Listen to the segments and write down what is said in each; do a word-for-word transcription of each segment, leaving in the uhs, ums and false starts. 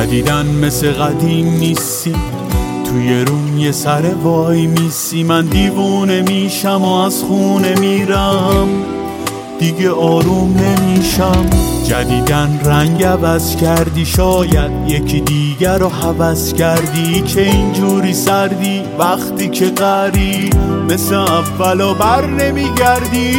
جدیدن مثل قدیم نیستی، توی روم یه سر وای میسی. من دیوونه میشم و از خونه میرم، دیگه آروم نمیشم. جدیدن رنگ عوض کردی، شاید یکی دیگر رو حوض کردی، که اینجوری سردی وقتی که غری مثل اولو بر نمیگردی.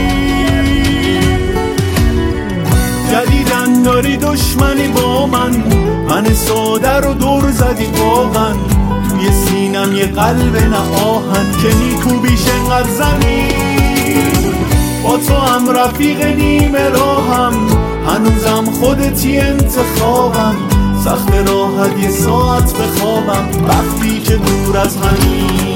جدیدن داری دشمنی با من، من ساده رو دور زدی واقعا. توی سینم یه قلب نه آهن، که میکوبیش انقدر زمین. با تو هم رفیق نیمه راهم، هنوزم خودتی انتخابم. سخت راحت یه ساعت بخوابم وقتی که دور از همین.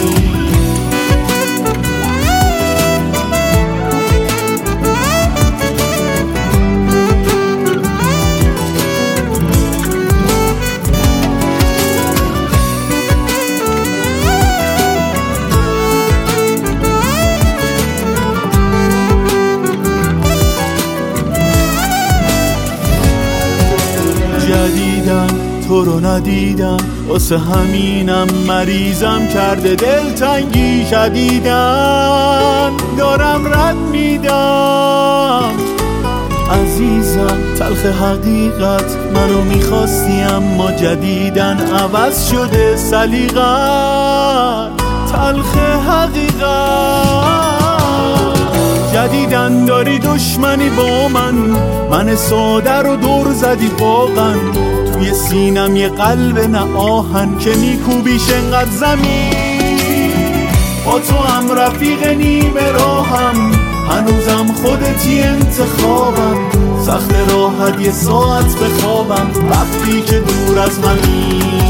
جدیدم تو رو ندیدم، واسه همینم مریضم کرده دلتنگی. شدیدن دارم رد میدم عزیزم، تلخ حقیقت منو میخواستی اما جدیدن عوض شده سلیقت. تلخ حقیقت جدیدن داری دشمنی با من، من ساده رو دور زدی واقعا. توی سینم یه قلب نه آهن، که میکوبیش انقدر زمین. با تو هم رفیق نیمه راهم، هنوزم خودتی انتخابم. سخت راحت یه ساعت بخوابم وقتی که دور از همین.